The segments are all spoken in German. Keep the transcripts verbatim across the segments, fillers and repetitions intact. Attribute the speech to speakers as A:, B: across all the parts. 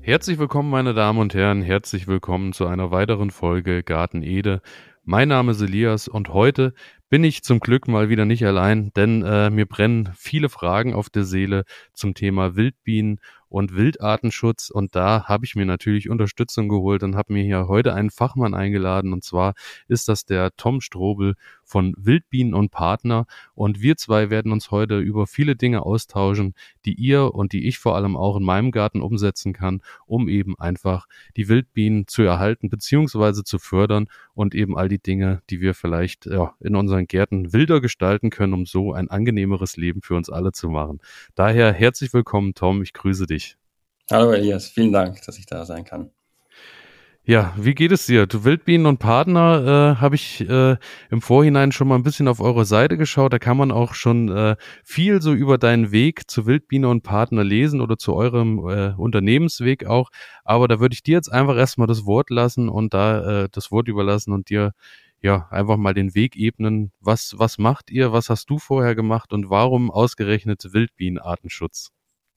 A: Herzlich willkommen, meine Damen und Herren, herzlich willkommen zu einer weiteren Folge Garten Ede. Mein Name ist Elias und heute bin ich zum Glück mal wieder nicht allein, denn äh, mir brennen viele Fragen auf der Seele zum Thema Wildbienen und Wildartenschutz, und da habe ich mir natürlich Unterstützung geholt und habe mir hier heute einen Fachmann eingeladen, und zwar ist das der Tom Strobel von Wildbienen und Partner, und wir zwei werden uns heute über viele Dinge austauschen, die ihr und die ich vor allem auch in meinem Garten umsetzen kann, um eben einfach die Wildbienen zu erhalten bzw. zu fördern und eben all die Dinge, die wir vielleicht ja, in unseren Gärten wilder gestalten können, um so ein angenehmeres Leben für uns alle zu machen. Daher herzlich willkommen, Tom, ich grüße dich.
B: Hallo Elias, vielen Dank, dass ich da sein kann.
A: Ja, wie geht es dir? Du Wildbienen und Partner, äh, habe ich äh, im Vorhinein schon mal ein bisschen auf eure Seite geschaut. Da kann man auch schon äh, viel so über deinen Weg zu Wildbiene und Partner lesen oder zu eurem äh, Unternehmensweg auch. Aber da würde ich dir jetzt einfach erstmal das Wort lassen und da äh, das Wort überlassen und dir ja einfach mal den Weg ebnen. Was, was macht ihr? Was hast du vorher gemacht und warum ausgerechnet Wildbienenartenschutz?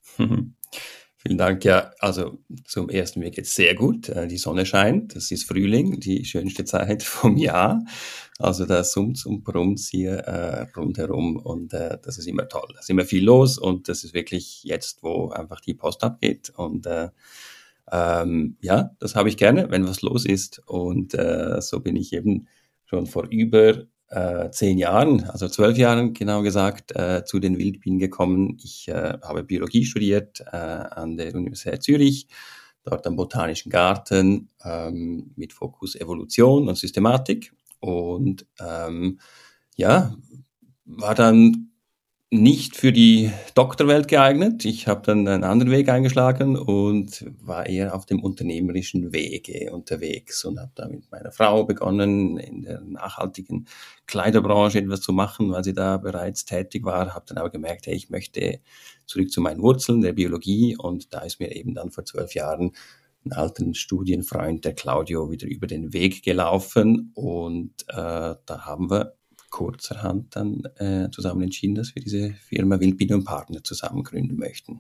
B: Vielen Dank. Ja, also zum ersten mir geht's sehr gut. Äh, Die Sonne scheint, es ist Frühling, die schönste Zeit vom Jahr. Also da summt's und brummt's hier äh, rundherum und äh, das ist immer toll. Da ist immer viel los und das ist wirklich jetzt, wo einfach die Post abgeht. Und äh, ähm, ja, das habe ich gerne, wenn was los ist. Und äh, so bin ich eben schon vor über äh, zehn Jahren, also zwölf Jahren genau gesagt, äh, zu den Wildbienen gekommen. Ich äh, habe Biologie studiert äh, an der Universität Zürich, dort am Botanischen Garten ähm, mit Fokus Evolution und Systematik. Und ähm, ja, war dann nicht für die Doktorwelt geeignet. Ich habe dann einen anderen Weg eingeschlagen und war eher auf dem unternehmerischen Wege unterwegs und habe da mit meiner Frau begonnen, in der nachhaltigen Kleiderbranche etwas zu machen, weil sie da bereits tätig war. Habe dann aber gemerkt, hey, ich möchte zurück zu meinen Wurzeln der Biologie, und da ist mir eben dann vor zwölf Jahren einen alten Studienfreund, der Claudio, wieder über den Weg gelaufen, und äh, da haben wir kurzerhand dann äh, zusammen entschieden, dass wir diese Firma Wildbiene und Partner zusammen gründen möchten.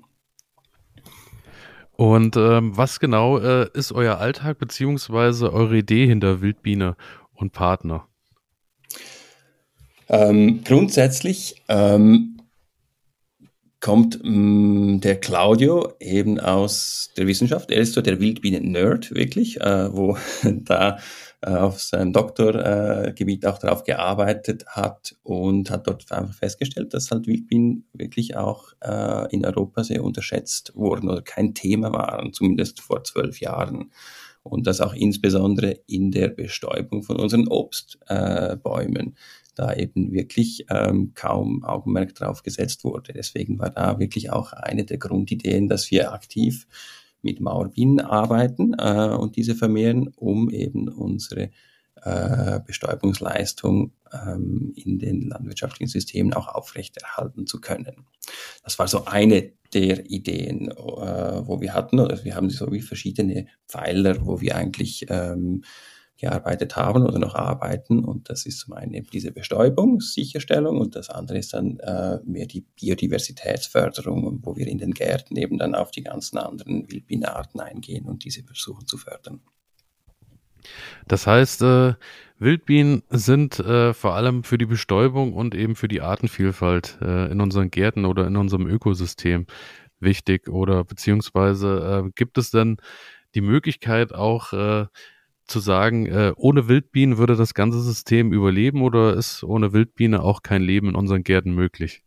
A: Und ähm, was genau äh, ist euer Alltag beziehungsweise eure Idee hinter Wildbiene und Partner?
B: Ähm, grundsätzlich ähm, kommt mh, der Claudio eben aus der Wissenschaft. Er ist so der Wildbienen-Nerd, wirklich, äh, wo da äh, auf seinem Doktorgebiet äh, auch darauf gearbeitet hat und hat dort einfach festgestellt, dass halt Wildbienen wirklich auch äh, in Europa sehr unterschätzt wurden oder kein Thema waren, zumindest vor zwölf Jahren. Und das auch insbesondere in der Bestäubung von unseren Obstbäumen. Äh, da eben wirklich ähm, kaum Augenmerk drauf gesetzt wurde. Deswegen war da wirklich auch eine der Grundideen, dass wir aktiv mit Mauerbienen arbeiten äh, und diese vermehren, um eben unsere äh, Bestäubungsleistung ähm, in den landwirtschaftlichen Systemen auch aufrechterhalten zu können. Das war so eine der Ideen, äh, wo wir hatten, oder wir haben so wie verschiedene Pfeiler, wo wir eigentlich ähm, gearbeitet haben oder noch arbeiten. Und das ist zum einen eben diese Bestäubung, Sicherstellung, und das andere ist dann äh, mehr die Biodiversitätsförderung, wo wir in den Gärten eben dann auf die ganzen anderen Wildbienenarten eingehen und diese versuchen zu fördern.
A: Das heißt, äh, Wildbienen sind äh, vor allem für die Bestäubung und eben für die Artenvielfalt äh, in unseren Gärten oder in unserem Ökosystem wichtig, oder beziehungsweise äh, gibt es denn die Möglichkeit auch äh, zu sagen, äh, ohne Wildbienen würde das ganze System überleben, oder ist ohne Wildbiene auch kein Leben in unseren Gärten möglich?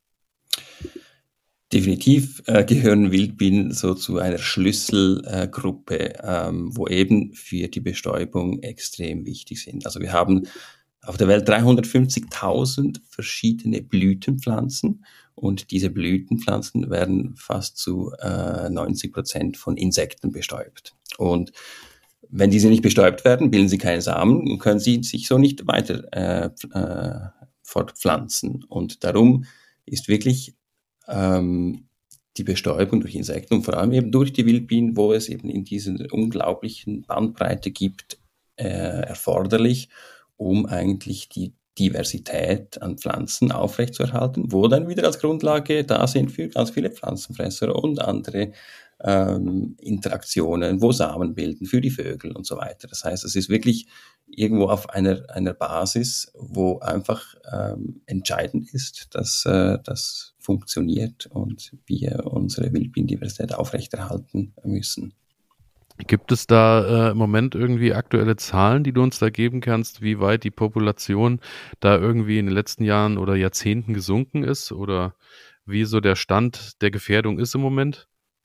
B: Definitiv äh, gehören Wildbienen so zu einer Schlüsselgruppe, äh, ähm, wo eben für die Bestäubung extrem wichtig sind. Also wir haben auf der Welt dreihundertfünfzigtausend verschiedene Blütenpflanzen, und diese Blütenpflanzen werden fast zu äh, neunzig Prozent von Insekten bestäubt. Und wenn diese nicht bestäubt werden, bilden sie keine Samen und können sie sich so nicht weiter äh, äh, fortpflanzen. Und darum ist wirklich ähm, die Bestäubung durch Insekten und vor allem eben durch die Wildbienen, wo es eben in dieser unglaublichen Bandbreite gibt, äh, erforderlich, um eigentlich die Diversität an Pflanzen aufrechtzuerhalten, wo dann wieder als Grundlage da sind für ganz viele Pflanzenfresser und andere ähm, Interaktionen, wo Samen bilden für die Vögel und so weiter. Das heißt, es ist wirklich irgendwo auf einer, einer Basis, wo einfach ähm, entscheidend ist, dass äh, das funktioniert und wir unsere Wildbienendiversität aufrechterhalten müssen.
A: Gibt es da äh, im Moment irgendwie aktuelle Zahlen, die du uns da geben kannst, wie weit die Population da irgendwie in den letzten Jahren oder Jahrzehnten gesunken ist oder wie so der Stand der Gefährdung ist im Moment?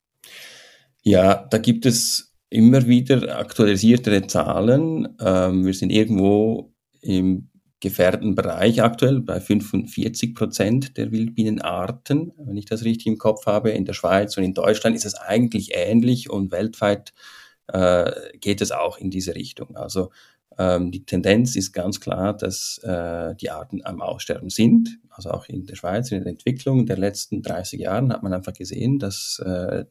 B: Ja, da gibt es immer wieder aktualisiertere Zahlen. Ähm, wir sind irgendwo im gefährdeten Bereich aktuell bei fünfundvierzig Prozent der Wildbienenarten, wenn ich das richtig im Kopf habe. In der Schweiz und in Deutschland ist es eigentlich ähnlich und weltweit äh, geht es auch in diese Richtung. Also ähm, die Tendenz ist ganz klar, dass äh, die Arten am Aussterben sind. Also auch in der Schweiz, in der Entwicklung der letzten dreißig Jahren hat man einfach gesehen, dass äh,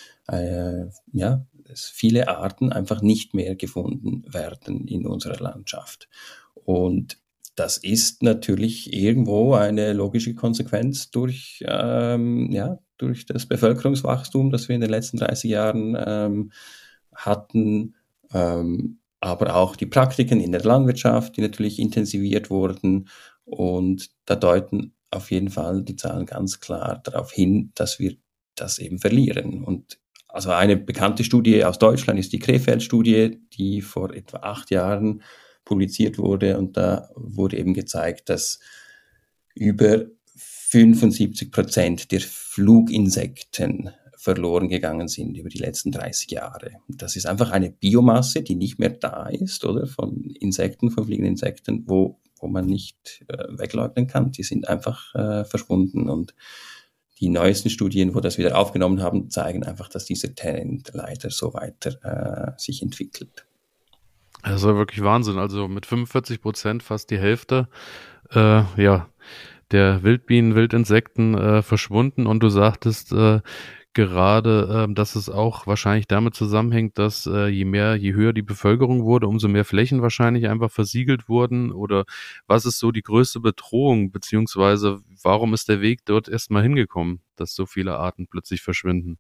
B: äh, ja, dass viele Arten einfach nicht mehr gefunden werden in unserer Landschaft. Und das ist natürlich irgendwo eine logische Konsequenz durch, ähm, ja, durch das Bevölkerungswachstum, das wir in den letzten dreißig Jahren ähm, hatten, ähm, aber auch die Praktiken in der Landwirtschaft, die natürlich intensiviert wurden. Und da deuten auf jeden Fall die Zahlen ganz klar darauf hin, dass wir das eben verlieren. Und also eine bekannte Studie aus Deutschland ist die Krefeld-Studie, die vor etwa acht Jahren publiziert wurde. Und da wurde eben gezeigt, dass über fünfundsiebzig Prozent der Fluginsekten verloren gegangen sind über die letzten dreißig Jahre. Das ist einfach eine Biomasse, die nicht mehr da ist, oder? Von Insekten, von fliegenden Insekten, wo, wo man nicht äh, wegleugnen kann. Die sind einfach äh, verschwunden. Und die neuesten Studien, wo das wieder aufgenommen haben, zeigen einfach, dass dieser Trend leider so weiter äh, sich entwickelt.
A: Das ist ja wirklich Wahnsinn. Also mit fünfundvierzig Prozent, fast die Hälfte, äh, ja, der Wildbienen, Wildinsekten äh, verschwunden. Und du sagtest äh, gerade, äh, dass es auch wahrscheinlich damit zusammenhängt, dass äh, je mehr, je höher die Bevölkerung wurde, umso mehr Flächen wahrscheinlich einfach versiegelt wurden. Oder was ist so die größte Bedrohung, beziehungsweise warum ist der Weg dort erstmal hingekommen, dass so viele Arten plötzlich verschwinden?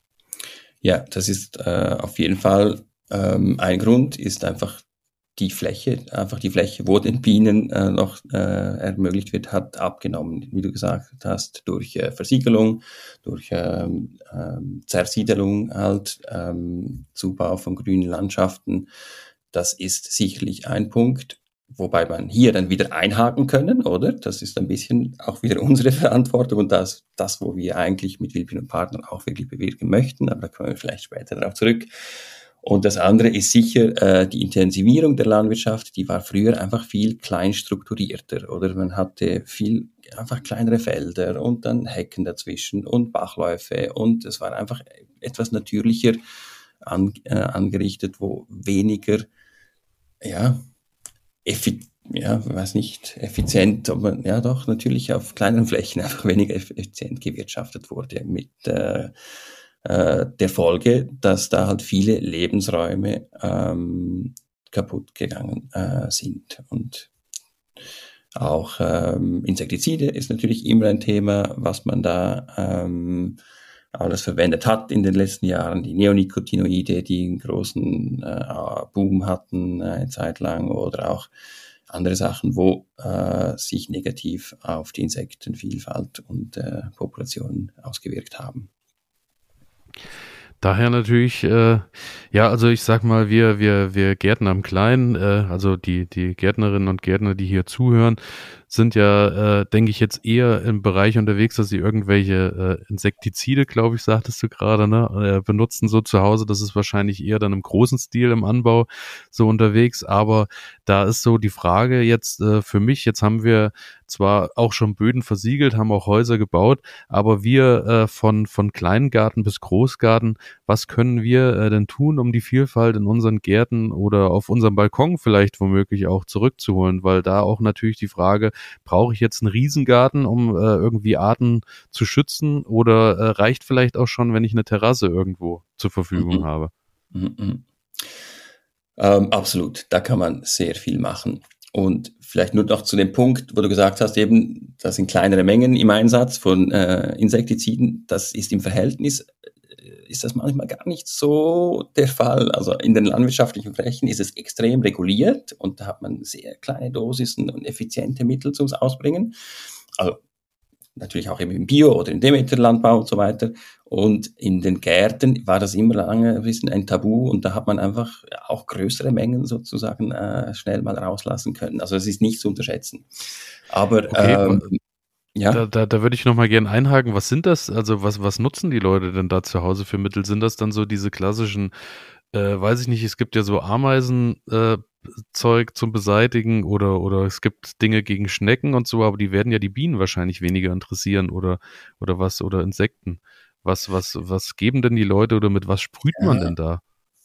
B: Ja, das ist äh, auf jeden Fall ähm, ein Grund, ist einfach die Fläche, einfach die Fläche, wo den Bienen äh, noch äh, ermöglicht wird, hat abgenommen, wie du gesagt hast, durch äh, Versiegelung, durch ähm, ähm, Zersiedelung halt, ähm, Zubau von grünen Landschaften. Das ist sicherlich ein Punkt, wobei man hier dann wieder einhaken können, oder? Das ist ein bisschen auch wieder unsere Verantwortung und das, das wo wir eigentlich mit Wildbienen und Partnern auch wirklich bewirken möchten, aber da kommen wir vielleicht später darauf zurück. Und das andere ist sicher äh, die Intensivierung der Landwirtschaft, die war früher einfach viel kleinstrukturierter, oder? Man hatte viel einfach kleinere Felder und dann Hecken dazwischen und Bachläufe und es war einfach etwas natürlicher an, äh, angerichtet, wo weniger, ja, effi- ja, weiß nicht, effizient, aber ja doch, natürlich auf kleineren Flächen einfach weniger effizient gewirtschaftet wurde mit äh, der Folge, dass da halt viele Lebensräume ähm, kaputt gegangen äh, sind. Und auch ähm, Insektizide ist natürlich immer ein Thema, was man da ähm, alles verwendet hat in den letzten Jahren. Die Neonicotinoide, die einen großen äh, Boom hatten äh, eine Zeit lang, oder auch andere Sachen, wo äh, sich negativ auf die Insektenvielfalt und äh, Populationen ausgewirkt haben.
A: Daher natürlich, äh, ja, also ich sag mal, wir, wir, wir Gärtner im Kleinen, äh, also die, die Gärtnerinnen und Gärtner, die hier zuhören, sind ja, äh, denke ich, jetzt eher im Bereich unterwegs, dass sie irgendwelche äh, Insektizide, glaube ich, sagtest du gerade, ne, äh, benutzen so zu Hause. Das ist wahrscheinlich eher dann im großen Stil im Anbau so unterwegs. Aber da ist so die Frage jetzt äh, für mich, jetzt haben wir zwar auch schon Böden versiegelt, haben auch Häuser gebaut, aber wir äh, von, von Kleingarten bis Großgarten, was können wir äh, denn tun, um die Vielfalt in unseren Gärten oder auf unserem Balkon vielleicht womöglich auch zurückzuholen? Weil da auch natürlich die Frage, brauche ich jetzt einen Riesengarten, um äh, irgendwie Arten zu schützen, oder äh, reicht vielleicht auch schon, wenn ich eine Terrasse irgendwo zur Verfügung
B: Mhm.
A: habe?
B: Mhm. Ähm, absolut, da kann man sehr viel machen. Und vielleicht nur noch zu dem Punkt, wo du gesagt hast, eben, das sind kleinere Mengen im Einsatz von äh, Insektiziden, das ist im Verhältnis, äh, ist das manchmal gar nicht so der Fall. Also in den landwirtschaftlichen Flächen ist es extrem reguliert und da hat man sehr kleine Dosisen und effiziente Mittel zum Ausbringen. Also natürlich auch eben im Bio- oder im Demeter-Landbau und so weiter. Und in den Gärten war das immer lange ein bisschen ein Tabu und da hat man einfach auch größere Mengen sozusagen äh, schnell mal rauslassen können. Also es ist nicht zu unterschätzen. Aber
A: Okay,
B: ähm,
A: da,
B: ja.
A: da, da würde ich nochmal gerne einhaken. Was sind das? Also was, was nutzen die Leute denn da zu Hause für Mittel? Sind das dann so diese klassischen, äh, weiß ich nicht, es gibt ja so Ameisen, äh, Zeug zum Beseitigen oder, oder es gibt Dinge gegen Schnecken und so, aber die werden ja die Bienen wahrscheinlich weniger interessieren oder, oder was, oder Insekten. Was, was, was geben denn die Leute oder mit was sprüht man
B: Ja.
A: denn da?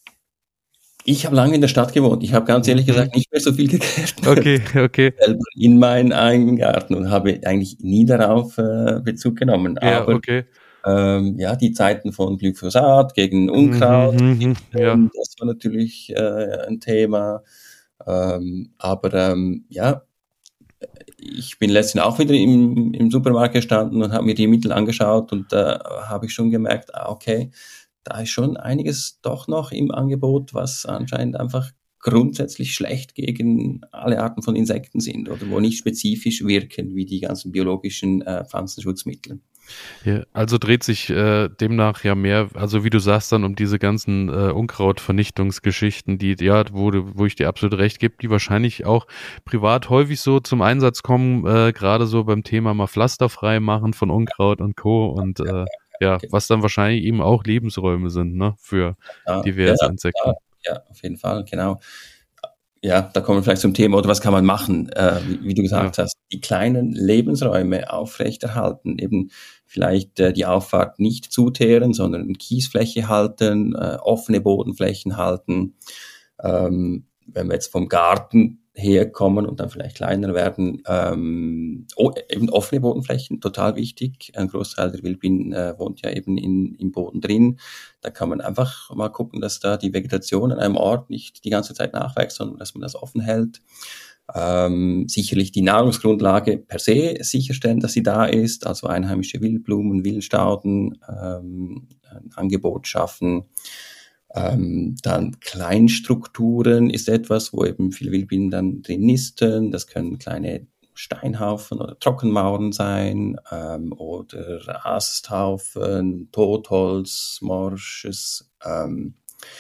B: Ich habe lange in der Stadt gewohnt. Ich habe ganz ehrlich
A: Mhm.
B: gesagt nicht mehr so viel gegärtnet
A: Okay, okay.
B: selber in meinen eigenen Garten und habe eigentlich nie darauf äh, Bezug genommen.
A: Ja,
B: Aber
A: okay.
B: ähm, ja, die Zeiten von Glyphosat gegen Unkraut,
A: Mhm, mhm, ja.
B: das war natürlich äh, ein Thema. Ähm, aber ähm, ja, ich bin letztens auch wieder im, im Supermarkt gestanden und habe mir die Mittel angeschaut und da äh, habe ich schon gemerkt, ah, okay, da ist schon einiges doch noch im Angebot, was anscheinend einfach grundsätzlich schlecht gegen alle Arten von Insekten sind oder wo nicht spezifisch wirken wie die ganzen biologischen äh, Pflanzenschutzmittel.
A: Ja, also dreht sich äh, demnach ja mehr, also wie du sagst, dann um diese ganzen äh, Unkrautvernichtungsgeschichten, die, ja, wo, du, wo ich dir absolut recht gebe, die wahrscheinlich auch privat häufig so zum Einsatz kommen, äh, gerade so beim Thema mal pflasterfrei machen von Unkraut und Co. Und äh, ja,
B: Okay.
A: was dann wahrscheinlich eben auch Lebensräume sind, ne, für
B: Ja, ja,
A: diverse
B: ja,
A: Insekten.
B: ja, auf jeden Fall, genau. Ja, da kommen wir vielleicht zum Thema, oder was kann man machen? Äh, wie, wie du
A: Ja.
B: gesagt hast, die kleinen Lebensräume aufrechterhalten, eben vielleicht äh, die Auffahrt nicht zuteeren, sondern eine Kiesfläche halten, äh, offene Bodenflächen halten. Ähm, wenn wir jetzt vom Garten herkommen und dann vielleicht kleiner werden, ähm, oh, eben offene Bodenflächen, total wichtig. Ein Großteil der Wildbienen äh, wohnt ja eben in, im Boden drin. Da kann man einfach mal gucken, dass da die Vegetation an einem Ort nicht die ganze Zeit nachwächst, sondern dass man das offen hält. Ähm, sicherlich die Nahrungsgrundlage per se sicherstellen, dass sie da ist, also einheimische Wildblumen, Wildstauden, ähm, ein Angebot schaffen. Ähm, dann Kleinstrukturen ist etwas, wo eben viele Wildbienen dann drin nisten. Das können kleine Steinhaufen oder Trockenmauern sein ähm, oder Asthaufen, Totholz, Morsches, ähm,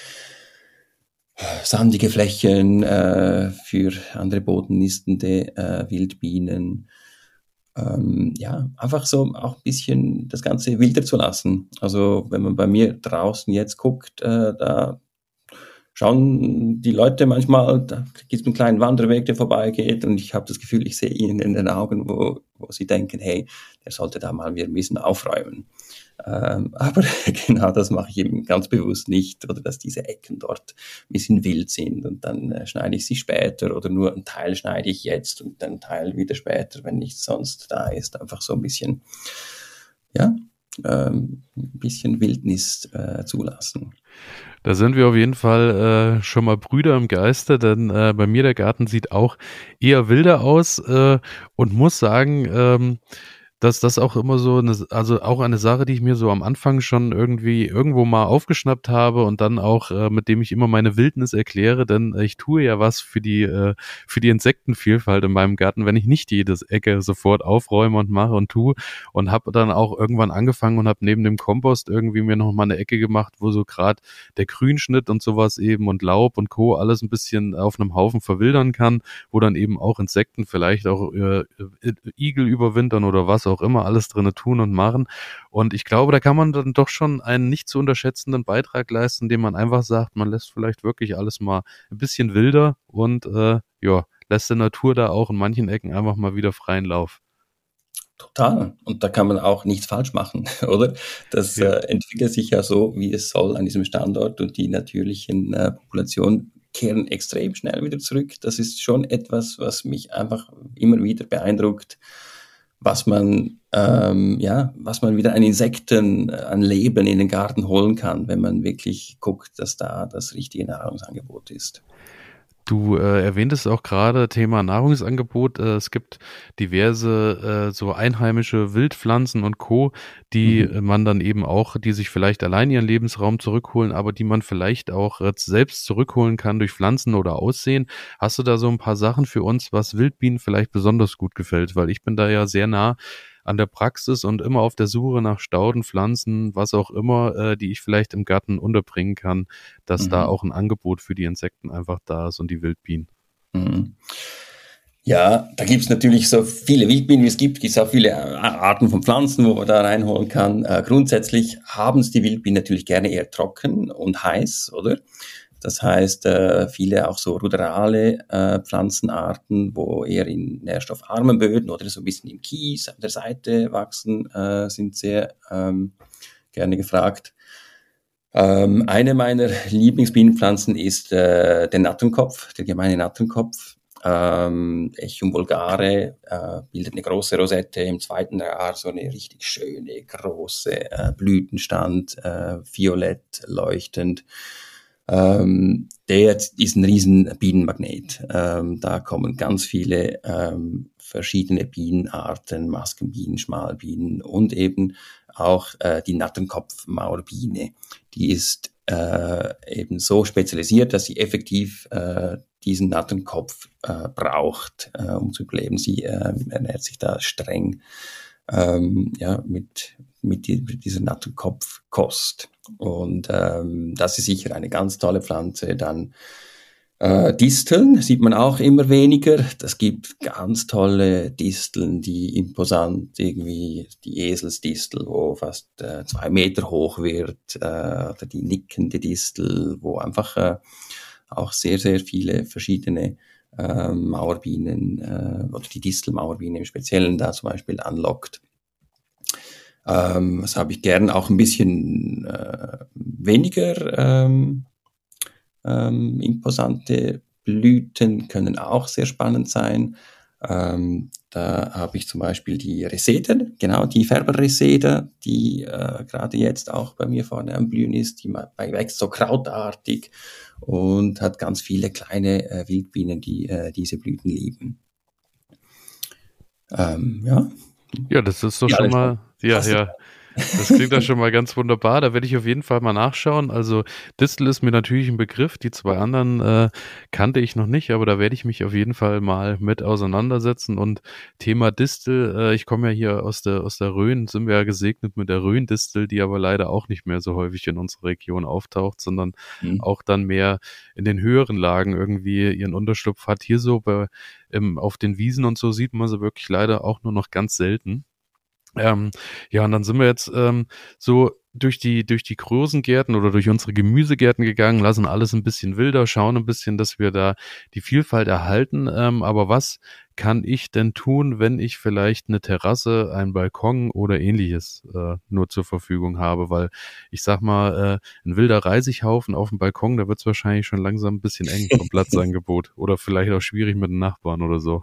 B: sandige Flächen äh, für andere bodennistende äh, Wildbienen. Ähm, ja, einfach so auch ein bisschen das Ganze wilder zu lassen. Also wenn man bei mir draußen jetzt guckt, äh, da schauen die Leute manchmal, da gibt es einen kleinen Wanderweg, der vorbeigeht und ich habe das Gefühl, ich sehe ihnen in den Augen, wo, wo sie denken, hey, der sollte da mal wieder ein bisschen aufräumen. Ähm, aber genau das mache ich eben ganz bewusst nicht, oder dass diese Ecken dort ein bisschen wild sind und dann äh, schneide ich sie später oder nur einen Teil schneide ich jetzt und dann einen Teil wieder später, wenn nichts sonst da ist. Einfach so ein bisschen, ja, ähm, ein bisschen Wildnis äh, zulassen.
A: Da sind wir auf jeden Fall äh, schon mal Brüder im Geiste, denn äh, bei mir der Garten sieht auch eher wilder aus äh, und muss sagen, ähm, dass das auch immer so eine, also auch eine Sache, die ich mir so am Anfang schon irgendwie irgendwo mal aufgeschnappt habe und dann auch, äh, mit dem ich immer meine Wildnis erkläre, denn äh, ich tue ja was für die, äh, für die Insektenvielfalt in meinem Garten, wenn ich nicht jede Ecke sofort aufräume und mache und tue und habe dann auch irgendwann angefangen und habe neben dem Kompost irgendwie mir noch mal eine Ecke gemacht, wo so gerade der Grünschnitt und sowas eben und Laub und Co. alles ein bisschen auf einem Haufen verwildern kann, wo dann eben auch Insekten vielleicht auch äh, Igel überwintern oder was auch immer alles drinne tun und machen. Und ich glaube, da kann man dann doch schon einen nicht zu unterschätzenden Beitrag leisten, indem man einfach sagt, man lässt vielleicht wirklich alles mal ein bisschen wilder und äh, ja, lässt der Natur da auch in manchen Ecken einfach mal wieder freien Lauf.
B: Total. Und da kann man auch nichts falsch machen, oder? Das äh,
A: Ja.
B: entwickelt sich ja so, wie es soll an diesem Standort und die natürlichen äh, Populationen kehren extrem schnell wieder zurück. Das ist schon etwas, was mich einfach immer wieder beeindruckt, was man, ähm, ja, was man wieder an Insekten, an Leben in den Garten holen kann, wenn man wirklich guckt, dass da das richtige Nahrungsangebot ist.
A: Du äh, erwähntest auch gerade Thema Nahrungsangebot. Äh, es gibt diverse äh, so einheimische Wildpflanzen und Co., die
B: Mhm.
A: äh, man dann eben auch, die sich vielleicht allein ihren Lebensraum zurückholen, aber die man vielleicht auch äh, selbst zurückholen kann durch Pflanzen oder Aussehen. Hast du da so ein paar Sachen für uns, was Wildbienen vielleicht besonders gut gefällt? Weil ich bin da ja sehr nah an der Praxis und immer auf der Suche nach Stauden, Pflanzen, was auch immer, äh, die ich vielleicht im Garten unterbringen kann, dass da
B: Mhm.
A: auch ein Angebot für die Insekten einfach da ist und die Wildbienen.
B: Mhm. Ja, da gibt's natürlich so viele Wildbienen, wie es gibt, gibt's auch viele äh, Arten von Pflanzen, wo man da reinholen kann. Äh, grundsätzlich haben es die Wildbienen natürlich gerne eher trocken und heiß, oder? Das heißt, äh, viele auch so ruderale äh, Pflanzenarten, wo eher in nährstoffarmen Böden oder so ein bisschen im Kies an der Seite wachsen, äh, sind sehr ähm, gerne gefragt. Ähm, eine meiner Lieblingsbienenpflanzen ist äh, der Nattenkopf, der gemeine Nattenkopf. Ähm, Echum vulgare äh, bildet eine große Rosette, im zweiten Jahr so eine richtig schöne, große äh, Blütenstand, äh, violett leuchtend. Ähm, der ist ein riesen Bienenmagnet. Ähm, da kommen ganz viele ähm, verschiedene Bienenarten, Maskenbienen, Schmalbienen und eben auch äh, die Nattenkopfmaurbiene. Die ist äh, eben so spezialisiert, dass sie effektiv äh, diesen Nattenkopf äh, braucht, äh, um zu überleben. Sie äh, ernährt sich da streng ähm, ja, mit, mit, die, mit dieser Nattenkopfkost. Und ähm, das ist sicher eine ganz tolle Pflanze. Dann äh, Disteln sieht man auch immer weniger. Das gibt ganz tolle Disteln, die imposant irgendwie, die Eselsdistel, wo fast äh, zwei Meter hoch wird, äh, oder die nickende Distel, wo einfach äh, auch sehr, sehr viele verschiedene äh, Mauerbienen äh, oder die Distelmauerbiene im Speziellen da zum Beispiel anlockt. Ähm, das habe ich gern auch ein bisschen äh, weniger ähm, ähm, imposante Blüten können auch sehr spannend sein. Ähm, da habe ich zum Beispiel die Resede, genau die Färberresede, die äh, gerade jetzt auch bei mir vorne am Blühen ist. Die wächst so krautartig und hat ganz viele kleine äh, Wildbienen, die äh, diese Blüten lieben. Ähm, ja,
A: Ja, das ist doch
B: ja,
A: schon
B: das
A: mal, ja,
B: hast du.
A: ja, das klingt doch schon mal ganz wunderbar. Da werde ich auf jeden Fall mal nachschauen. Also Distel ist mir natürlich ein Begriff. Die zwei anderen äh, kannte ich noch nicht, aber da werde ich mich auf jeden Fall mal mit auseinandersetzen. Und Thema Distel, äh, ich komme ja hier aus der aus der Rhön, sind wir ja gesegnet mit der Rhön-Distel, die aber leider auch nicht mehr so häufig in unserer Region auftaucht, sondern
B: Hm.
A: auch dann mehr in den höheren Lagen irgendwie ihren Unterschlupf hat. Hier so bei, ähm, auf den Wiesen und so sieht man sie wirklich leider auch nur noch ganz selten. Ähm, ja, und dann sind wir jetzt ähm, so durch die durch die großen Gärten oder durch unsere Gemüsegärten gegangen, lassen alles ein bisschen wilder, schauen ein bisschen, dass wir da die Vielfalt erhalten. Ähm, aber was kann ich denn tun, wenn ich vielleicht eine Terrasse, einen Balkon oder ähnliches äh, nur zur Verfügung habe? Weil ich sag mal, äh, ein wilder Reisighaufen auf dem Balkon, da wird es wahrscheinlich schon langsam ein bisschen eng vom Platzangebot oder vielleicht auch schwierig mit den Nachbarn oder so.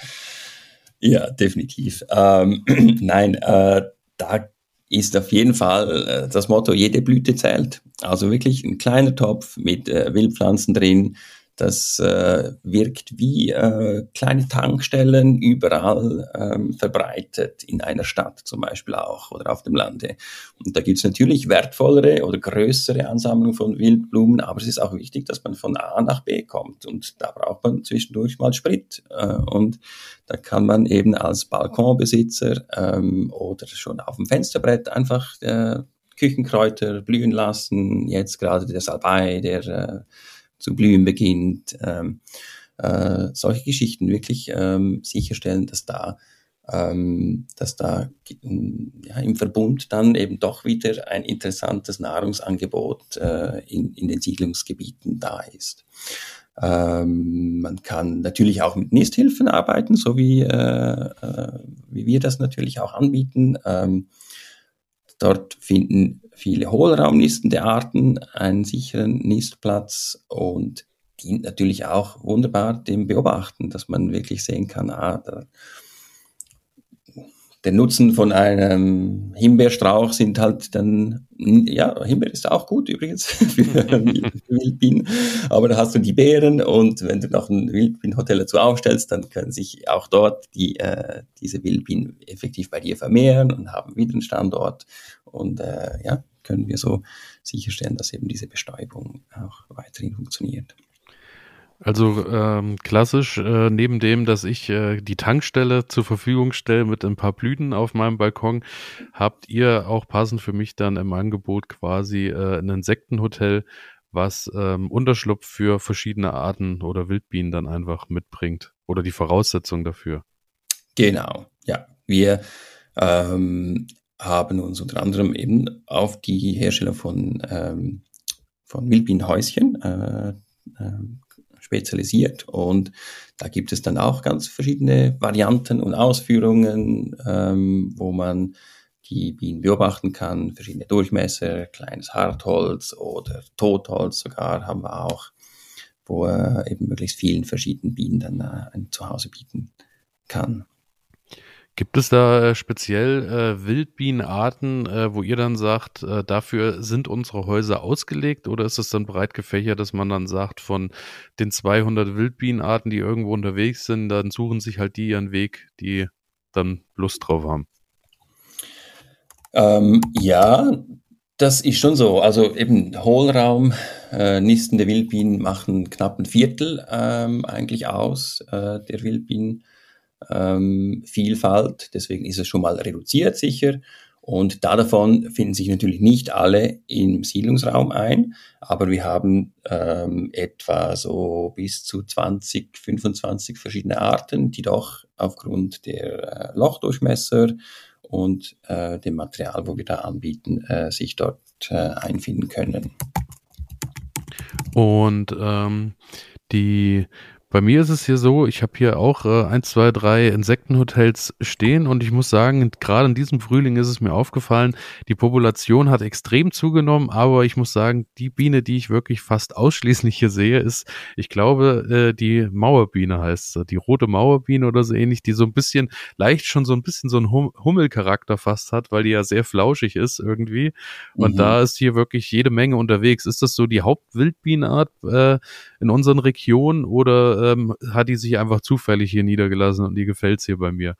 B: Ja, definitiv. Ähm, nein, äh, da ist auf jeden Fall äh, das Motto, jede Blüte zählt. Also wirklich ein kleiner Topf mit äh, Wildpflanzen drin. Das äh, wirkt wie äh, kleine Tankstellen überall ähm, verbreitet, in einer Stadt zum Beispiel auch oder auf dem Lande. Und da gibt es natürlich wertvollere oder größere Ansammlungen von Wildblumen, aber es ist auch wichtig, dass man von A nach B kommt. Und da braucht man zwischendurch mal Sprit. Äh, und da kann man eben als Balkonbesitzer ähm, oder schon auf dem Fensterbrett einfach äh, Küchenkräuter blühen lassen. Jetzt gerade der Salbei, der äh, zu blühen beginnt. Ähm, äh, solche Geschichten wirklich ähm, sicherstellen, dass da, ähm, dass da ja, im Verbund dann eben doch wieder ein interessantes Nahrungsangebot äh, in, in den Siedlungsgebieten da ist. Ähm, man kann natürlich auch mit Nisthilfen arbeiten, so wie, äh, äh, wie wir das natürlich auch anbieten. Ähm, dort finden viele hohlraumnistende Arten einen sicheren Nistplatz und dient natürlich auch wunderbar dem Beobachten, dass man wirklich sehen kann, ah, da, der Nutzen von einem Himbeerstrauch sind halt dann, ja, Himbeer ist auch gut übrigens für Wildbienen, aber da hast du die Beeren und wenn du noch ein Wildbienenhotel dazu aufstellst, dann können sich auch dort die, äh, diese Wildbienen effektiv bei dir vermehren und haben wieder einen Standort und äh, ja, können wir so sicherstellen, dass eben diese Bestäubung auch weiterhin funktioniert.
A: Also ähm, klassisch, äh, neben dem, dass ich äh, die Tankstelle zur Verfügung stelle mit ein paar Blüten auf meinem Balkon, habt ihr auch passend für mich dann im Angebot quasi äh, ein Insektenhotel, was ähm, Unterschlupf für verschiedene Arten oder Wildbienen dann einfach mitbringt oder die Voraussetzung dafür.
B: Genau, ja. Wir ähm, haben uns unter anderem eben auf die Herstellung von, ähm, von Wildbienenhäuschen äh, äh, spezialisiert und da gibt es dann auch ganz verschiedene Varianten und Ausführungen, ähm, wo man die Bienen beobachten kann, verschiedene Durchmesser, kleines Hartholz oder Totholz sogar haben wir auch, wo äh, eben möglichst vielen verschiedenen Bienen dann äh, ein Zuhause bieten kann.
A: Gibt es da äh, speziell äh, Wildbienenarten, äh, wo ihr dann sagt, äh, dafür sind unsere Häuser ausgelegt oder ist es dann breit gefächert, dass man dann sagt, von den zweihundert Wildbienenarten, die irgendwo unterwegs sind, dann suchen sich halt die ihren Weg, die dann Lust drauf haben?
B: Ähm, ja, das ist schon so. Also eben Hohlraum, äh, nistende Wildbienen machen knapp ein Viertel ähm, eigentlich aus äh, der Wildbienen. Ähm, Vielfalt, deswegen ist es schon mal reduziert sicher. Und da davon finden sich natürlich nicht alle im Siedlungsraum ein, aber wir haben ähm, etwa so bis zu zwanzig, fünfundzwanzig verschiedene Arten, die doch aufgrund der äh, Lochdurchmesser und äh, dem Material, wo wir da anbieten, äh, sich dort äh, einfinden können.
A: Und ähm, die bei mir ist es hier so, ich habe hier auch äh, ein, zwei, drei Insektenhotels stehen und ich muss sagen, gerade in diesem Frühling ist es mir aufgefallen, die Population hat extrem zugenommen, aber ich muss sagen, die Biene, die ich wirklich fast ausschließlich hier sehe, ist, ich glaube, äh, die Mauerbiene heißt sie, die rote Mauerbiene oder so ähnlich, die so ein bisschen, leicht schon so ein bisschen so einen hum Hummelcharakter fast hat, weil die ja sehr flauschig ist irgendwie und
B: Mhm.
A: da ist hier wirklich jede Menge unterwegs. Ist das so die Hauptwildbienenart äh, in unseren Regionen oder ähm, hat die sich einfach zufällig hier niedergelassen und die gefällt's hier bei mir?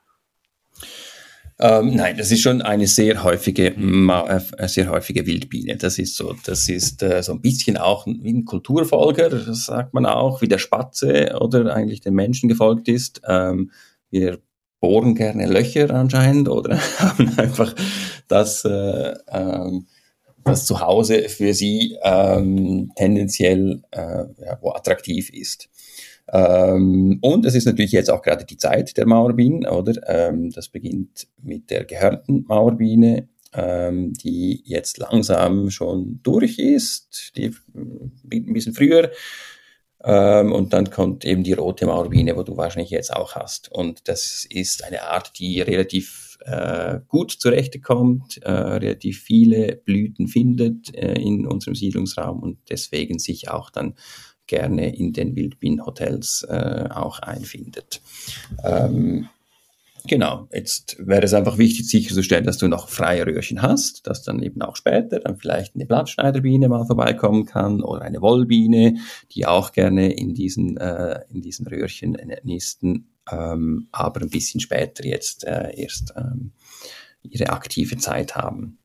B: Ähm, nein, das ist schon eine sehr häufige,
A: Hm.
B: Ma äh, sehr häufige Wildbiene. Das ist so, das ist äh, so ein bisschen auch wie ein Kulturfolger, das sagt man auch, wie der Spatze oder eigentlich den Menschen gefolgt ist. Ähm, wir bohren gerne Löcher anscheinend oder haben einfach das, äh, ähm, das Zuhause für sie ähm, tendenziell äh, ja, wo attraktiv ist. Ähm, und es ist natürlich jetzt auch gerade die Zeit der Mauerbienen, oder? Ähm, das beginnt mit der gehörnten Mauerbiene, ähm, die jetzt langsam schon durch ist, die ein bisschen früher. Ähm, und dann kommt eben die rote Mauerbiene, wo du wahrscheinlich jetzt auch hast. Und das ist eine Art, die relativ äh, gut zurechtkommt, äh, relativ viele Blüten findet äh, in unserem Siedlungsraum und deswegen sich auch dann gerne in den Wildbienenhotels äh, auch einfindet. Ähm, genau, jetzt wäre es einfach wichtig sicherzustellen, dass du noch freie Röhrchen hast, dass dann eben auch später dann vielleicht eine Blattschneiderbiene mal vorbeikommen kann oder eine Wollbiene, die auch gerne in diesen, äh, in diesen Röhrchen nisten, ähm, aber ein bisschen später jetzt äh, erst ähm, ihre aktive Zeit haben.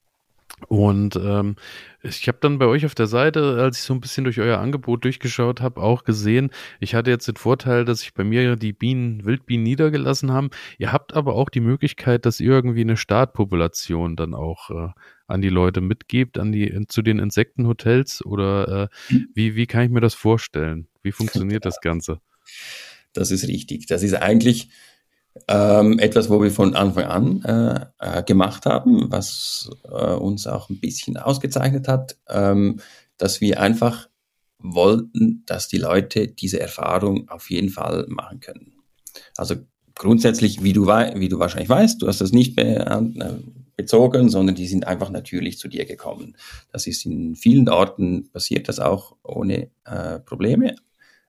A: Und ähm, ich habe dann bei euch auf der Seite, als ich so ein bisschen durch euer Angebot durchgeschaut habe, auch gesehen, ich hatte jetzt den Vorteil, dass sich bei mir die Bienen, Wildbienen niedergelassen haben. Ihr habt aber auch die Möglichkeit, dass ihr irgendwie eine Startpopulation dann auch äh, an die Leute mitgebt, an die zu den Insektenhotels oder äh, wie, wie kann ich mir das vorstellen? Wie funktioniert das Ganze?
B: Das ist richtig. Das ist eigentlich Ähm, etwas, wo wir von Anfang an äh, äh, gemacht haben, was äh, uns auch ein bisschen ausgezeichnet hat, ähm, dass wir einfach wollten, dass die Leute diese Erfahrung auf jeden Fall machen können. Also grundsätzlich, wie du, wie du wahrscheinlich weißt, du hast das nicht be äh, bezogen, sondern die sind einfach natürlich zu dir gekommen. Das ist in vielen Orten passiert, das auch ohne äh, Probleme.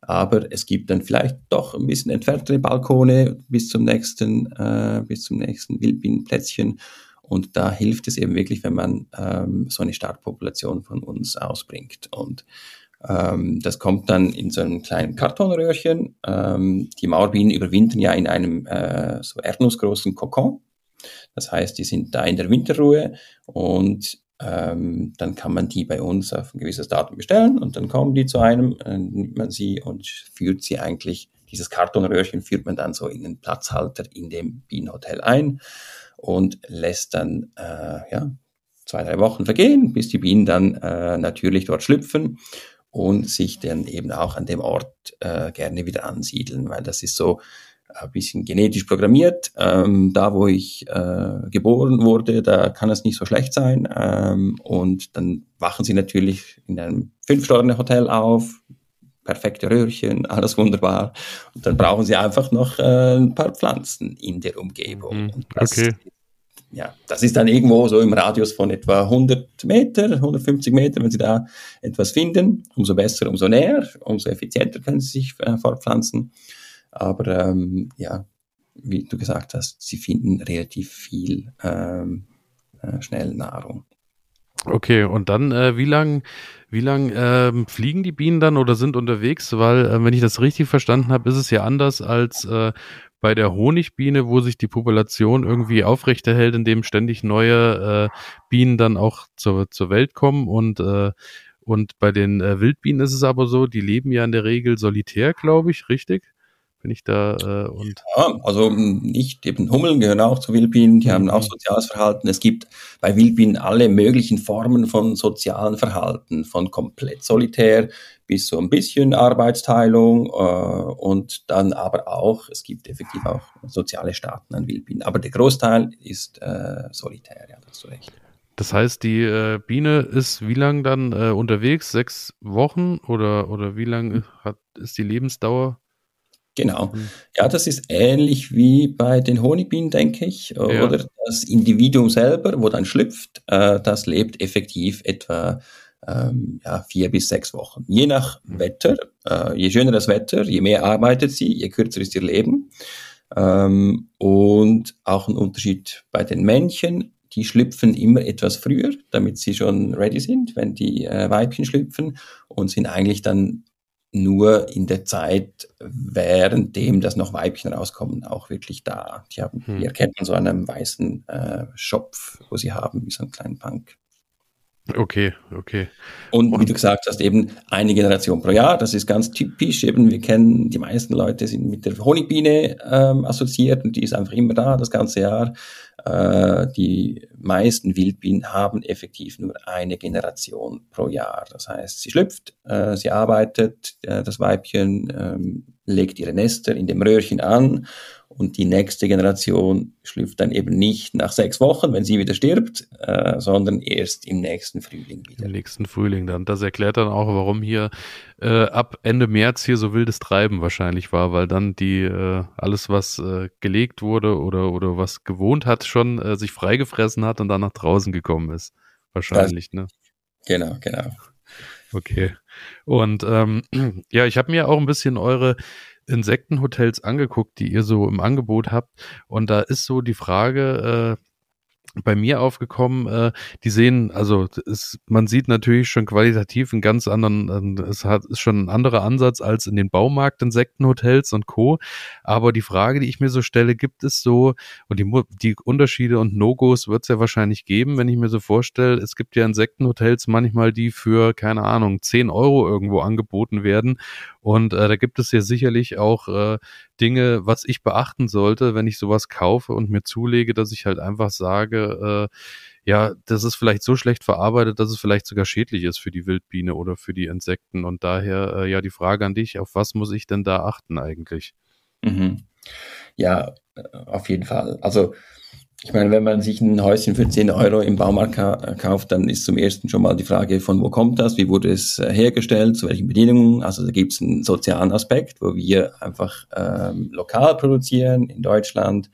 B: aber es gibt dann vielleicht doch ein bisschen entferntere Balkone bis zum nächsten, äh, bis zum nächsten Wildbienenplätzchen. Und da hilft es eben wirklich, wenn man ähm, so eine Startpopulation von uns ausbringt. Und ähm, das kommt dann in so einem kleinen Kartonröhrchen. Ähm, die Mauerbienen überwintern ja in einem äh, so erdnussgroßen Kokon. Das heißt, die sind da in der Winterruhe und ähm, dann kann man die bei uns auf ein gewisses Datum bestellen und dann kommen die zu einem, dann nimmt man sie und führt sie eigentlich, dieses Kartonröhrchen führt man dann so in den Platzhalter in dem Bienenhotel ein und lässt dann äh, ja, zwei, drei Wochen vergehen, bis die Bienen dann äh, natürlich dort schlüpfen und sich dann eben auch an dem Ort äh, gerne wieder ansiedeln, weil das ist so ein bisschen genetisch programmiert. Ähm, da, wo ich äh, geboren wurde, da kann es nicht so schlecht sein. Ähm, und dann wachen sie natürlich in einem Fünf-Sterne-Hotel auf, perfekte Röhrchen, alles wunderbar. Und dann brauchen sie einfach noch äh, ein paar Pflanzen in der Umgebung. Und das,
A: okay.
B: Ja, das ist dann irgendwo so im Radius von etwa hundert Meter, hundertfünfzig Meter, wenn Sie da etwas finden. Umso besser, umso näher, umso effizienter können Sie sich äh, fortpflanzen. Aber ähm, ja, wie du gesagt hast, sie finden relativ viel ähm, äh, schnell Nahrung.
A: Okay, und dann, äh, wie lang, wie lang ähm, fliegen die Bienen dann oder sind unterwegs? Weil, äh, wenn ich das richtig verstanden habe, ist es ja anders als äh, bei der Honigbiene, wo sich die Population irgendwie aufrechterhält, indem ständig neue äh, Bienen dann auch zur, zur Welt kommen. Und, äh, und bei den äh, Wildbienen ist es aber so, die leben ja in der Regel solitär, glaube ich, richtig? Bin ich da äh, und
B: Ja, also nicht, eben Hummeln gehören auch zu Wildbienen, die mhm. haben auch soziales Verhalten. Es gibt bei Wildbienen alle möglichen Formen von sozialen Verhalten, von komplett solitär bis so ein bisschen Arbeitsteilung äh, und dann aber auch, es gibt effektiv auch soziale Staaten an Wildbienen. Aber der Großteil ist äh, solitär, ja, da hast du recht.
A: Das heißt, die äh, Biene ist wie lang dann äh, unterwegs? Sechs Wochen oder, oder wie lang hat, ist die Lebensdauer?
B: Genau. Ja, das ist ähnlich wie bei den Honigbienen, denke ich.
A: Ja.
B: Oder das Individuum selber, wo dann schlüpft, äh, das lebt effektiv etwa ähm, ja, vier bis sechs Wochen. Je nach Wetter, äh, je schöner das Wetter, je mehr arbeitet sie, je kürzer ist ihr Leben. Ähm, und auch ein Unterschied bei den Männchen, die schlüpfen immer etwas früher, damit sie schon ready sind, wenn die äh, Weibchen schlüpfen und sind eigentlich dann nur in der Zeit, währenddem das noch Weibchen rauskommen, auch wirklich da. Die haben, hm. die erkennt man so an einem weißen äh, Schopf, wo sie haben, wie so einen kleinen Punk.
A: Okay, okay.
B: Und, Und wie du gesagt hast, eben eine Generation pro Jahr, das ist ganz typisch. Eben, wir kennen, die meisten Leute sind mit der Honigbiene ähm, assoziiert und die ist einfach immer da, das ganze Jahr. Äh, die meisten Wildbienen haben effektiv nur eine Generation pro Jahr. Das heißt, sie schlüpft, äh, sie arbeitet, äh, das Weibchen ähm, legt ihre Nester in dem Röhrchen an und die nächste Generation schlüpft dann eben nicht nach sechs Wochen, wenn sie wieder stirbt, äh, sondern erst im nächsten Frühling wieder.
A: Im nächsten Frühling dann. Das erklärt dann auch, warum hier äh, ab Ende März hier so wildes Treiben wahrscheinlich war, weil dann die äh, alles, was äh, gelegt wurde oder oder was gewohnt hat, schon äh, sich freigefressen hat und dann nach draußen gekommen ist. Wahrscheinlich,
B: das,
A: ne?
B: Genau, genau.
A: Okay. Und ähm, ja, ich habe mir auch ein bisschen eure Insektenhotels angeguckt, die ihr so im Angebot habt. Und da ist so die Frage äh, bei mir aufgekommen, äh, die sehen, also ist, man sieht natürlich schon qualitativ einen ganz anderen, äh, es hat ist schon ein anderer Ansatz als in den Baumarkt-Insektenhotels und Co. Aber die Frage, die ich mir so stelle, gibt es so, und die, die Unterschiede und No-Gos wird es ja wahrscheinlich geben, wenn ich mir so vorstelle, es gibt ja Insektenhotels manchmal, die für, keine Ahnung, zehn Euro irgendwo angeboten werden. Und äh, da gibt es ja sicherlich auch äh, Dinge, was ich beachten sollte, wenn ich sowas kaufe und mir zulege, dass ich halt einfach sage, äh, ja, das ist vielleicht so schlecht verarbeitet, dass es vielleicht sogar schädlich ist für die Wildbiene oder für die Insekten. Und daher äh, ja die Frage an dich, auf was muss ich denn da achten eigentlich?
B: Mhm. Ja, auf jeden Fall. Also ich meine, wenn man sich ein Häuschen für zehn Euro im Baumarkt ka- kauft, dann ist zum ersten schon mal die Frage, von wo kommt das, wie wurde es äh, hergestellt, zu welchen Bedingungen. Also da gibt es einen sozialen Aspekt, wo wir einfach ähm, lokal produzieren in Deutschland,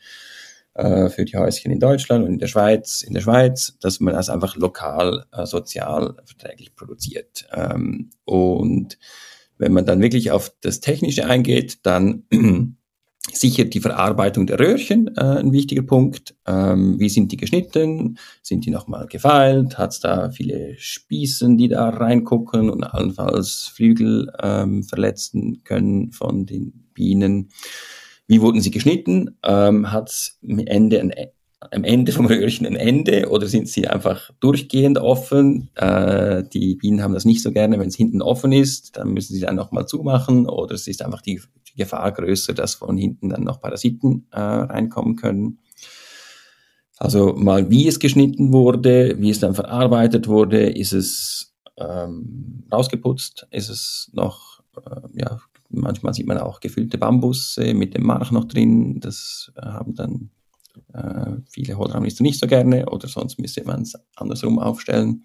B: äh, für die Häuschen in Deutschland und in der Schweiz, in der Schweiz, dass man das einfach lokal, äh, sozial verträglich produziert. Ähm, und Wenn man dann wirklich auf das Technische eingeht, dann sicher die Verarbeitung der Röhrchen, äh, ein wichtiger Punkt. Ähm, wie sind die geschnitten? Sind die nochmal gefeilt? Hat es da viele Spießen, die da reingucken und allenfalls Flügel ähm, verletzen können von den Bienen? Wie wurden sie geschnitten? Ähm, Hat es am Ende ein am Ende vom Röhrchen ein Ende oder sind sie einfach durchgehend offen? Äh, die Bienen haben das nicht so gerne, wenn es hinten offen ist, dann müssen sie dann nochmal zumachen oder es ist einfach die, die Gefahr größer, dass von hinten dann noch Parasiten äh, reinkommen können. Also mal, wie es geschnitten wurde, wie es dann verarbeitet wurde, ist es ähm, rausgeputzt, ist es noch, äh, ja, manchmal sieht man auch gefüllte Bambusse mit dem Mark noch drin, das äh, haben dann Äh, viele Hohlraumnester nicht so gerne oder sonst müsste man es andersrum aufstellen.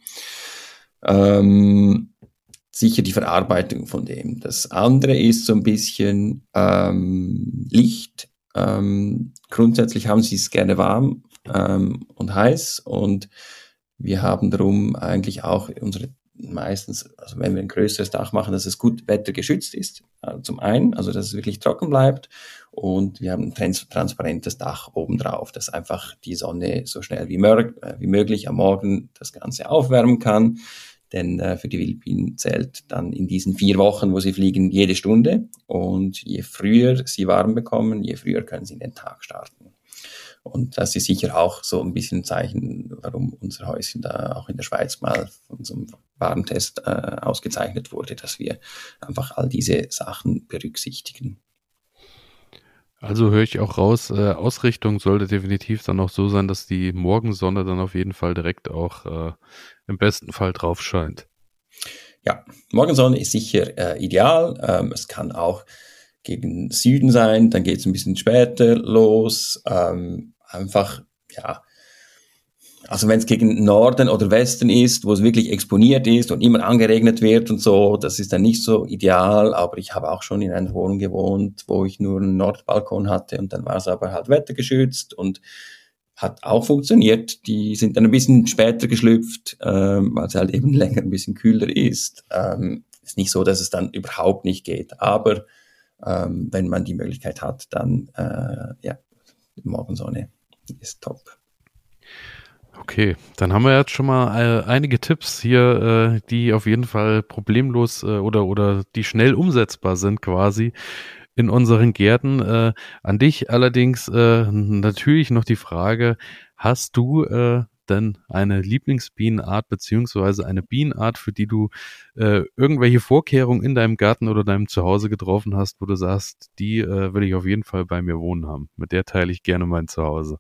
B: Ähm, sicher die Verarbeitung von dem. Das andere ist so ein bisschen ähm, Licht. Ähm, grundsätzlich haben sie es gerne warm ähm, und heiß und wir haben darum eigentlich auch unsere meistens, also wenn wir ein größeres Dach machen, dass es gut wettergeschützt ist, also zum einen, also dass es wirklich trocken bleibt und wir haben ein trans- transparentes Dach obendrauf, dass einfach die Sonne so schnell wie, mör- äh, wie möglich am Morgen das Ganze aufwärmen kann, denn äh, für die Wildbienen zählt dann in diesen vier Wochen, wo sie fliegen, jede Stunde und je früher sie warm bekommen, je früher können sie in den Tag starten. Und das ist sicher auch so ein bisschen ein Zeichen, warum unser Häuschen da auch in der Schweiz mal von so einem Warentest äh, ausgezeichnet wurde, dass wir einfach all diese Sachen berücksichtigen.
A: Also höre ich auch raus, äh, Ausrichtung sollte definitiv dann auch so sein, dass die Morgensonne dann auf jeden Fall direkt auch äh, im besten Fall drauf scheint.
B: Ja, Morgensonne ist sicher äh, ideal. Ähm, es kann auch gegen Süden sein, dann geht es ein bisschen später los. Ähm, einfach, ja, also wenn es gegen Norden oder Westen ist, wo es wirklich exponiert ist und immer angeregnet wird und so, das ist dann nicht so ideal, aber ich habe auch schon in einer Wohnung gewohnt, wo ich nur einen Nordbalkon hatte und dann war es aber halt wettergeschützt und hat auch funktioniert. Die sind dann ein bisschen später geschlüpft, ähm, weil es halt eben länger ein bisschen kühler ist. Ähm, ist nicht so, dass es dann überhaupt nicht geht, aber ähm, wenn man die Möglichkeit hat, dann äh, ja, Morgensonne ist top.
A: Okay, dann haben wir jetzt schon mal äh, einige Tipps hier, äh, die auf jeden Fall problemlos äh, oder oder die schnell umsetzbar sind quasi in unseren Gärten. Äh, an dich allerdings äh, natürlich noch die Frage, hast du äh, denn eine Lieblingsbienenart beziehungsweise eine Bienenart, für die du äh, irgendwelche Vorkehrungen in deinem Garten oder deinem Zuhause getroffen hast, wo du sagst, die äh, will ich auf jeden Fall bei mir wohnen haben. Mit der teile ich gerne mein Zuhause.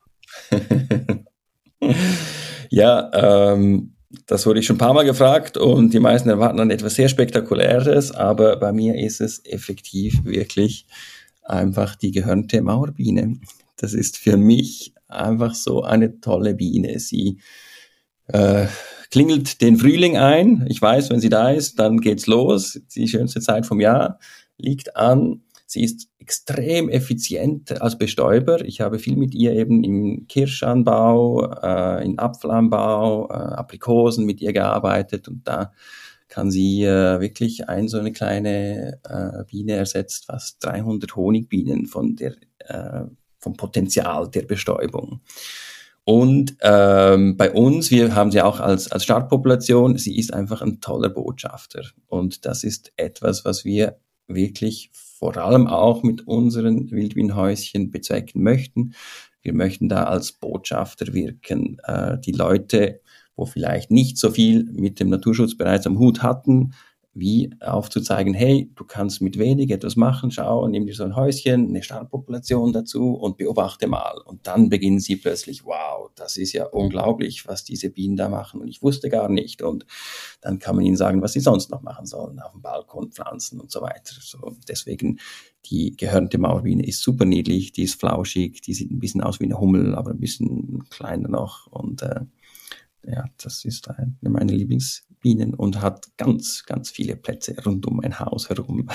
B: Ja, ähm, das wurde ich schon ein paar Mal gefragt und die meisten erwarten dann etwas sehr Spektakuläres, aber bei mir ist es effektiv wirklich einfach die gehörnte Mauerbiene. Das ist für mich einfach so eine tolle Biene. Sie äh, klingelt den Frühling ein. Ich weiß, wenn sie da ist, dann geht's los. Die schönste Zeit vom Jahr liegt an. Sie ist extrem effizient als Bestäuber. Ich habe viel mit ihr eben im Kirschanbau, äh, im Apfelanbau, äh, Aprikosen mit ihr gearbeitet und da kann sie äh, wirklich ein so eine kleine äh, Biene ersetzt fast dreihundert Honigbienen von der, äh, vom Potenzial der Bestäubung. Und ähm, bei uns, wir haben sie auch als, als Startpopulation, sie ist einfach ein toller Botschafter. Und das ist etwas, was wir wirklich vor allem auch mit unseren Wildbienenhäuschen bezwecken möchten. Wir möchten da als Botschafter wirken. Äh, die Leute, wo vielleicht nicht so viel mit dem Naturschutz bereits am Hut hatten, wie aufzuzeigen, hey, du kannst mit wenig etwas machen, schau, nimm dir so ein Häuschen, eine Startpopulation dazu und beobachte mal. Und dann beginnen sie plötzlich, wow, das ist ja unglaublich, was diese Bienen da machen und ich wusste gar nicht. Und dann kann man ihnen sagen, was sie sonst noch machen sollen, auf dem Balkon pflanzen und so weiter. So, deswegen, die gehörnte Mauerbiene ist super niedlich, die ist flauschig, die sieht ein bisschen aus wie eine Hummel, aber ein bisschen kleiner noch und äh, ja, das ist eine meiner Lieblingsbienen und hat ganz, ganz viele Plätze rund um mein Haus herum.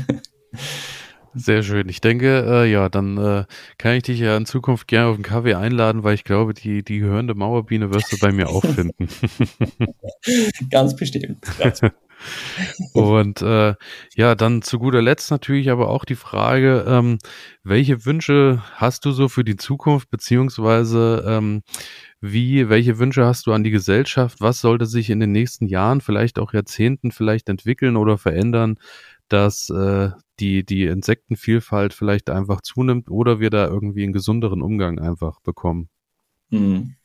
A: Sehr schön. Ich denke, äh, ja, dann äh, kann ich dich ja in Zukunft gerne auf einen Kaffee einladen, weil ich glaube, die, die gehörende Mauerbiene wirst du bei mir auch finden.
B: Ganz bestimmt. Ganz bestimmt.
A: Und äh, ja, dann zu guter Letzt natürlich aber auch die Frage, ähm, welche Wünsche hast du so für die Zukunft, beziehungsweise ähm, wie, welche Wünsche hast du an die Gesellschaft? Was sollte sich in den nächsten Jahren, vielleicht auch Jahrzehnten vielleicht entwickeln oder verändern, dass äh, die, die Insektenvielfalt vielleicht einfach zunimmt oder wir da irgendwie einen gesünderen Umgang einfach bekommen?
B: Hm.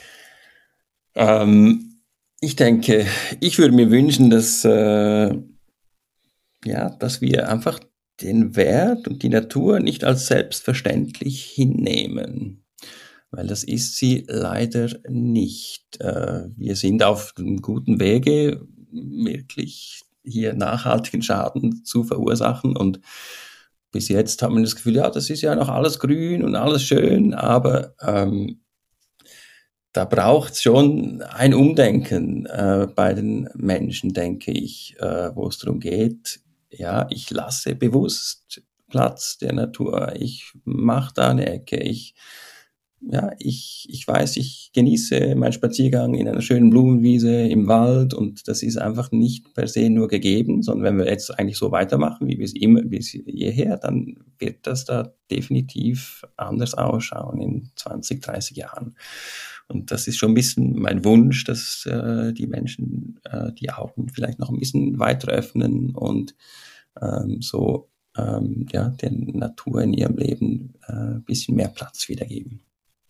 B: Ähm, ich denke, ich würde mir wünschen, dass, äh, ja, dass wir einfach den Wert und die Natur nicht als selbstverständlich hinnehmen, weil das ist sie leider nicht. Äh, wir sind auf einem guten Wege, wirklich hier nachhaltigen Schaden zu verursachen, und bis jetzt hat man das Gefühl, ja, das ist ja noch alles grün und alles schön, aber ähm, da braucht es schon ein Umdenken äh, bei den Menschen, denke ich, äh, wo es darum geht, ja, ich lasse bewusst Platz der Natur, ich mache da eine Ecke, ich, ja, ich, ich weiß, ich genieße meinen Spaziergang in einer schönen Blumenwiese im Wald, und das ist einfach nicht per se nur gegeben, sondern wenn wir jetzt eigentlich so weitermachen, wie wir es immer bis hierher, dann wird das da definitiv anders ausschauen in zwanzig, dreißig Jahren. Und das ist schon ein bisschen mein Wunsch, dass äh, die Menschen äh, die Augen vielleicht noch ein bisschen weiter öffnen und ähm, so ähm, ja, der Natur in ihrem Leben äh, ein bisschen mehr Platz wiedergeben.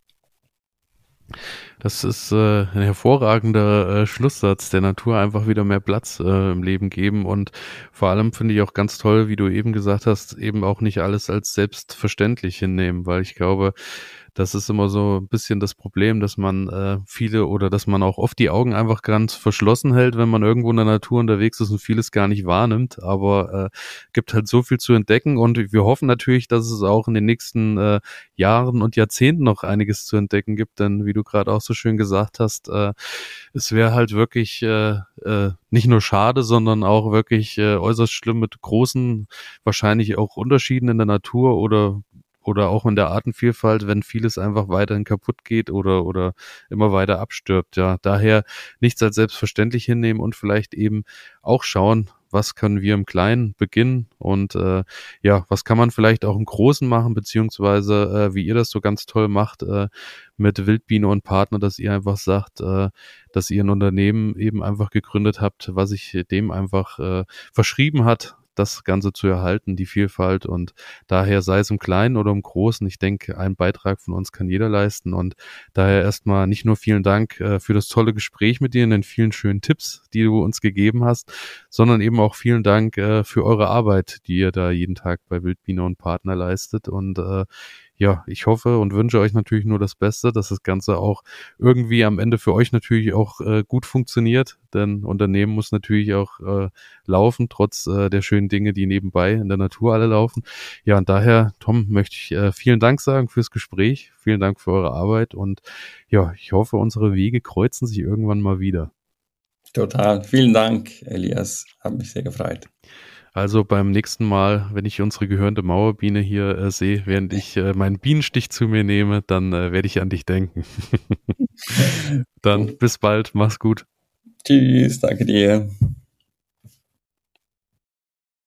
A: Das ist äh, ein hervorragender äh, Schlusssatz, der Natur einfach wieder mehr Platz äh, im Leben geben, und vor allem finde ich auch ganz toll, wie du eben gesagt hast, eben auch nicht alles als selbstverständlich hinnehmen, weil ich glaube, das ist immer so ein bisschen das Problem, dass man äh, viele oder dass man auch oft die Augen einfach ganz verschlossen hält, wenn man irgendwo in der Natur unterwegs ist und vieles gar nicht wahrnimmt. Aber äh, gibt halt so viel zu entdecken, und wir hoffen natürlich, dass es auch in den nächsten äh, Jahren und Jahrzehnten noch einiges zu entdecken gibt, denn wie du gerade auch so schön gesagt hast, äh, es wäre halt wirklich äh, äh, nicht nur schade, sondern auch wirklich äh, äußerst schlimm mit großen, wahrscheinlich auch Unterschieden in der Natur oder oder auch in der Artenvielfalt, wenn vieles einfach weiterhin kaputt geht oder oder immer weiter abstirbt. Ja, daher nichts als selbstverständlich hinnehmen und vielleicht eben auch schauen, was können wir im Kleinen beginnen und äh, ja, was kann man vielleicht auch im Großen machen, beziehungsweise äh, wie ihr das so ganz toll macht äh, mit Wildbiene und Partner, dass ihr einfach sagt, äh, dass ihr ein Unternehmen eben einfach gegründet habt, was sich dem einfach äh, verschrieben hat, das Ganze zu erhalten, die Vielfalt, und daher sei es im Kleinen oder im Großen, ich denke, einen Beitrag von uns kann jeder leisten, und daher erstmal nicht nur vielen Dank äh, für das tolle Gespräch mit dir und den vielen schönen Tipps, die du uns gegeben hast, sondern eben auch vielen Dank äh, für eure Arbeit, die ihr da jeden Tag bei Wildbiene und Partner leistet, und äh, ja, ich hoffe und wünsche euch natürlich nur das Beste, dass das Ganze auch irgendwie am Ende für euch natürlich auch äh, gut funktioniert, denn Unternehmen muss natürlich auch äh, laufen, trotz äh, der schönen Dinge, die nebenbei in der Natur alle laufen. Ja, und daher, Tom, möchte ich äh, vielen Dank sagen fürs Gespräch, vielen Dank für eure Arbeit, und ja, ich hoffe, unsere Wege kreuzen sich irgendwann mal wieder.
B: Total. Vielen Dank, Elias. Hat mich sehr gefreut.
A: Also beim nächsten Mal, wenn ich unsere gehörnte Mauerbiene hier äh, sehe, während ich äh, meinen Bienenstich zu mir nehme, dann äh, werde ich an dich denken. Dann bis bald, mach's gut.
B: Tschüss, danke dir.